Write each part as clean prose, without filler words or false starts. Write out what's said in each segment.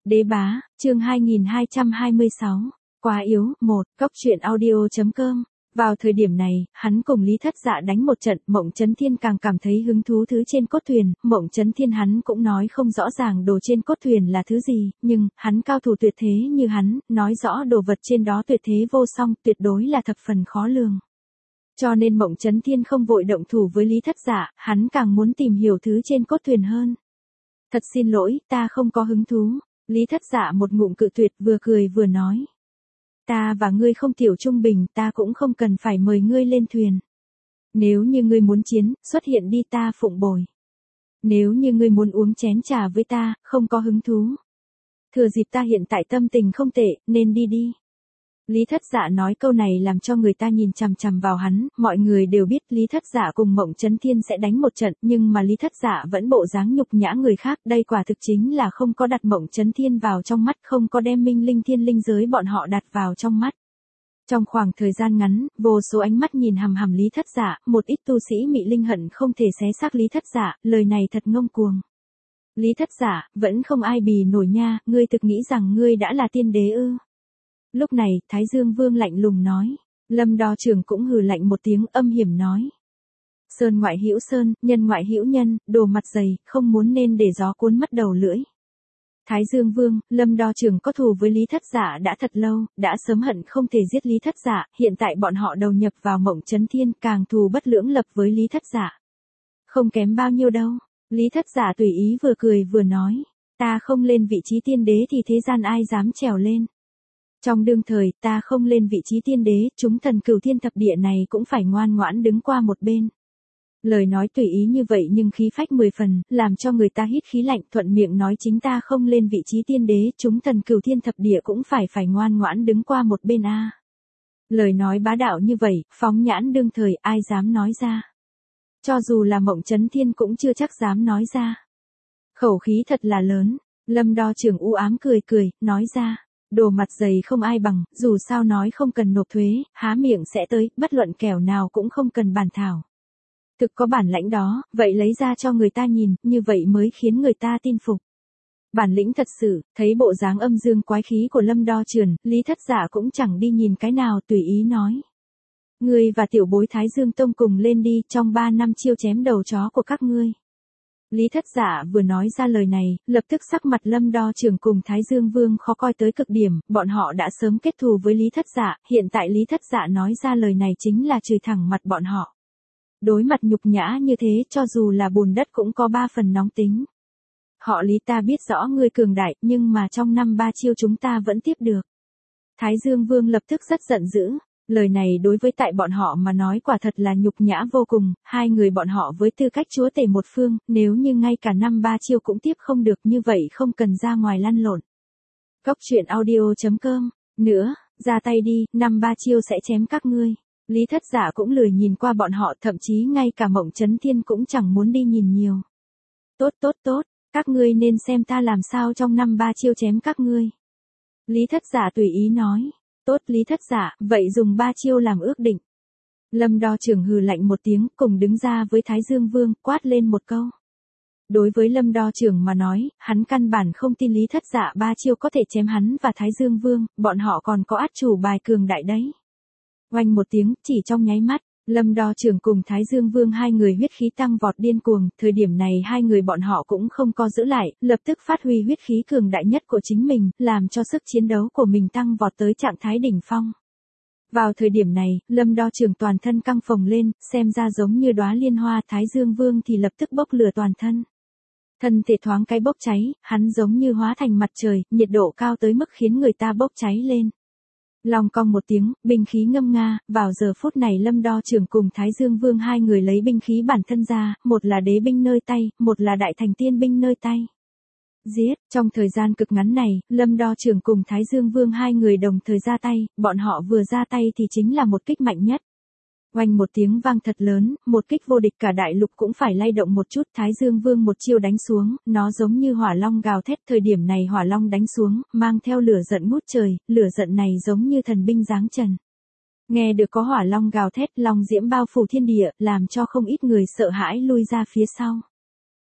Đế bá, chương 2226. Quá yếu, 1, Cốc truyện audio.com. Vào thời điểm này, hắn cùng Lý Thất Dạ đánh một trận, Mộng Chấn Thiên càng cảm thấy hứng thú thứ trên cốt thuyền, Mộng Chấn Thiên hắn cũng nói không rõ ràng đồ trên cốt thuyền là thứ gì, nhưng, hắn cao thủ tuyệt thế như hắn, nói rõ đồ vật trên đó tuyệt thế vô song, tuyệt đối là thập phần khó lường. Cho nên Mộng Chấn Thiên không vội động thủ với Lý Thất Dạ, hắn càng muốn tìm hiểu thứ trên cốt thuyền hơn. Thật xin lỗi, ta không có hứng thú. Lý Thất Dạ một ngụm cự tuyệt, vừa cười vừa nói. Ta và ngươi không tiểu trung bình, ta cũng không cần phải mời ngươi lên thuyền. Nếu như ngươi muốn chiến, xuất hiện đi, ta phụng bồi. Nếu như ngươi muốn uống chén trà với ta, không có hứng thú. Thừa dịp ta hiện tại tâm tình không tệ, nên đi đi. Lý Thất Dạ nói câu này làm cho người ta nhìn chằm chằm vào hắn, mọi người đều biết Lý Thất Dạ cùng Mộng Chấn Thiên sẽ đánh một trận, nhưng mà Lý Thất Dạ vẫn bộ dáng nhục nhã người khác, đây quả thực chính là không có đặt Mộng Chấn Thiên vào trong mắt, không có đem Minh Linh Thiên Linh giới bọn họ đặt vào trong mắt. Trong khoảng thời gian ngắn, vô số ánh mắt nhìn hằm hằm Lý Thất Dạ, một ít tu sĩ mị linh hận không thể xé xác Lý Thất Dạ, lời này thật ngông cuồng. Lý Thất Dạ, vẫn không ai bì nổi nha, ngươi thực nghĩ rằng ngươi đã là tiên đế ư? Lúc này, Thái Dương Vương lạnh lùng nói. Lâm Đo Trường cũng hừ lạnh một tiếng, âm hiểm nói. Sơn ngoại hữu sơn, nhân ngoại hữu nhân, đồ mặt dày, không muốn nên để gió cuốn mất đầu lưỡi. Thái Dương Vương, Lâm Đo Trường có thù với Lý Thất Dạ đã thật lâu, đã sớm hận không thể giết Lý Thất Dạ, hiện tại bọn họ đầu nhập vào Mộng Chấn Thiên, càng thù bất lưỡng lập với Lý Thất Dạ. Không kém bao nhiêu đâu. Lý Thất Dạ tùy ý vừa cười vừa nói. Ta không lên vị trí tiên đế thì thế gian ai dám trèo lên. Trong đương thời, ta không lên vị trí tiên đế, chúng thần cửu thiên thập địa này cũng phải ngoan ngoãn đứng qua một bên. Lời nói tùy ý như vậy nhưng khí phách 10 phần, làm cho người ta hít khí lạnh, thuận miệng nói chính ta không lên vị trí tiên đế, chúng thần cửu thiên thập địa cũng phải ngoan ngoãn đứng qua một bên a. Lời nói bá đạo như vậy, phóng nhãn đương thời, ai dám nói ra. Cho dù là Mộng Chấn Thiên cũng chưa chắc dám nói ra. Khẩu khí thật là lớn, Lâm Đo Trường u ám cười, nói ra. Đồ mặt dày không ai bằng, dù sao nói không cần nộp thuế, há miệng sẽ tới, bất luận kẻo nào cũng không cần bàn thảo. Thực có bản lãnh đó, vậy lấy ra cho người ta nhìn, như vậy mới khiến người ta tin phục. Bản lĩnh thật sự, thấy bộ dáng âm dương quái khí của Lâm Đo Trường, Lý Thất Dạ cũng chẳng đi nhìn cái nào, tùy ý nói. Ngươi và tiểu bối Thái Dương Tông cùng lên đi, trong 3 năm chiêu chém đầu chó của các ngươi. Lý Thất Dạ vừa nói ra lời này, lập tức sắc mặt Lâm Đo Trường cùng Thái Dương Vương khó coi tới cực điểm, bọn họ đã sớm kết thù với Lý Thất Dạ, hiện tại Lý Thất Dạ nói ra lời này chính là chửi thẳng mặt bọn họ. Đối mặt nhục nhã như thế, cho dù là bùn đất cũng có 3 phần nóng tính. Họ Lý, ta biết rõ ngươi cường đại, nhưng mà trong 5-3 chiêu chúng ta vẫn tiếp được. Thái Dương Vương lập tức rất giận dữ. Lời này đối với tại bọn họ mà nói quả thật là nhục nhã vô cùng, hai người bọn họ với tư cách chúa tể một phương, nếu như ngay cả 5-3 chiêu cũng tiếp không được như vậy không cần ra ngoài lăn lộn. Cốc truyện audio.com, nữa, ra tay đi, 5-3 chiêu sẽ chém các ngươi. Lý Thất Dạ cũng lười nhìn qua bọn họ, thậm chí ngay cả Mộng Chấn Thiên cũng chẳng muốn đi nhìn nhiều. Tốt, các ngươi nên xem ta làm sao trong 5-3 chiêu chém các ngươi. Lý Thất Dạ tùy ý nói. Tốt Lý Thất Dạ, vậy dùng 3 chiêu làm ước định. Lâm Đo Trường hừ lạnh một tiếng, cùng đứng ra với Thái Dương Vương, quát lên một câu. Đối với Lâm Đo Trường mà nói, hắn căn bản không tin Lý Thất Dạ 3 chiêu có thể chém hắn và Thái Dương Vương, bọn họ còn có át chủ bài cường đại đấy. Oanh một tiếng, chỉ trong nháy mắt, Lâm Đo Trường cùng Thái Dương Vương hai người huyết khí tăng vọt điên cuồng, thời điểm này hai người bọn họ cũng không co giữ lại, lập tức phát huy huyết khí cường đại nhất của chính mình, làm cho sức chiến đấu của mình tăng vọt tới trạng thái đỉnh phong. Vào thời điểm này, Lâm Đo Trường toàn thân căng phồng lên, xem ra giống như đóa liên hoa, Thái Dương Vương thì lập tức bốc lửa toàn thân. Thân thể thoáng cái bốc cháy, hắn giống như hóa thành mặt trời, nhiệt độ cao tới mức khiến người ta bốc cháy lên. Long cong một tiếng, binh khí ngâm nga, vào giờ phút này Lâm Đo Trường cùng Thái Dương Vương hai người lấy binh khí bản thân ra, một là đế binh nơi tay, một là đại thành tiên binh nơi tay. Giết, trong thời gian cực ngắn này, Lâm Đo Trường cùng Thái Dương Vương hai người đồng thời ra tay, bọn họ vừa ra tay thì chính là một kích mạnh nhất. Oanh một tiếng vang thật lớn, một kích vô địch cả đại lục cũng phải lay động một chút, Thái Dương Vương một chiêu đánh xuống, nó giống như hỏa long gào thét, thời điểm này hỏa long đánh xuống, mang theo lửa giận ngút trời, lửa giận này giống như thần binh giáng trần. Nghe được có hỏa long gào thét, long diễm bao phủ thiên địa, làm cho không ít người sợ hãi lui ra phía sau.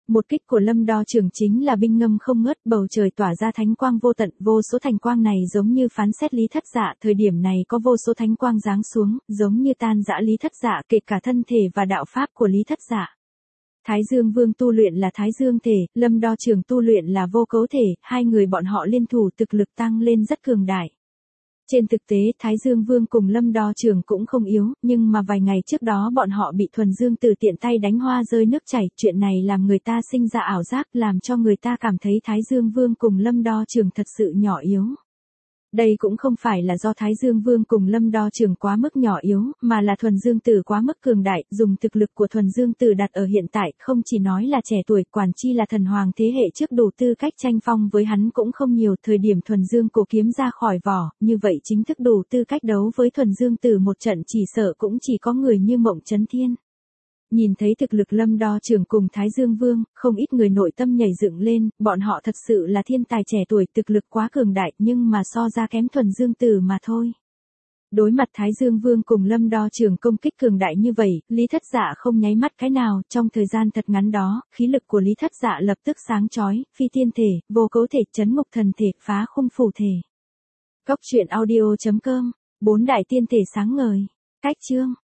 Một kích của Lâm Đo Trưởng chính là binh ngâm không ngớt, bầu trời tỏa ra thánh quang vô tận, vô số thành quang này giống như phán xét Lý Thất Dạ, thời điểm này có vô số thánh quang giáng xuống, giống như tan rã Lý Thất Dạ, kể cả thân thể và đạo pháp của Lý Thất Dạ. Thái Dương Vương tu luyện là Thái Dương thể, Lâm Đo Trưởng tu luyện là vô cấu thể, hai người bọn họ liên thủ thực lực tăng lên rất cường đại. Trên thực tế Thái Dương Vương cùng Lâm Đo Trưởng cũng không yếu, nhưng mà vài ngày trước đó bọn họ bị Thuần Dương Tử tiện tay đánh hoa rơi nước chảy, chuyện này làm người ta sinh ra ảo giác, làm cho người ta cảm thấy Thái Dương Vương cùng Lâm Đo Trưởng thật sự nhỏ yếu. Đây cũng không phải là do Thái Dương Vương cùng Lâm Đo Trưởng quá mức nhỏ yếu, mà là Thuần Dương Tử quá mức cường đại, dùng thực lực của Thuần Dương Tử đặt ở hiện tại, không chỉ nói là trẻ tuổi, quản chi là thần hoàng thế hệ trước đủ tư cách tranh phong với hắn cũng không nhiều, thời điểm Thuần Dương cổ kiếm ra khỏi vỏ, như vậy chính thức đủ tư cách đấu với Thuần Dương Tử một trận chỉ sợ cũng chỉ có người như Mộng Chấn Thiên. Nhìn thấy thực lực Lâm Đo Trưởng cùng Thái Dương Vương, không ít người nội tâm nhảy dựng lên, bọn họ thật sự là thiên tài trẻ tuổi, thực lực quá cường đại, nhưng mà so ra kém Thuần Dương Tử mà thôi. Đối mặt Thái Dương Vương cùng Lâm Đo Trưởng công kích cường đại như vậy, Lý Thất Dạ không nháy mắt cái nào, trong thời gian thật ngắn đó, khí lực của Lý Thất Dạ lập tức sáng chói, phi tiên thể, vô cấu thể, chấn ngục thần thể, phá khung phủ thể. Cốc truyện audio.com, 4 đại tiên thể sáng ngời. Cách chương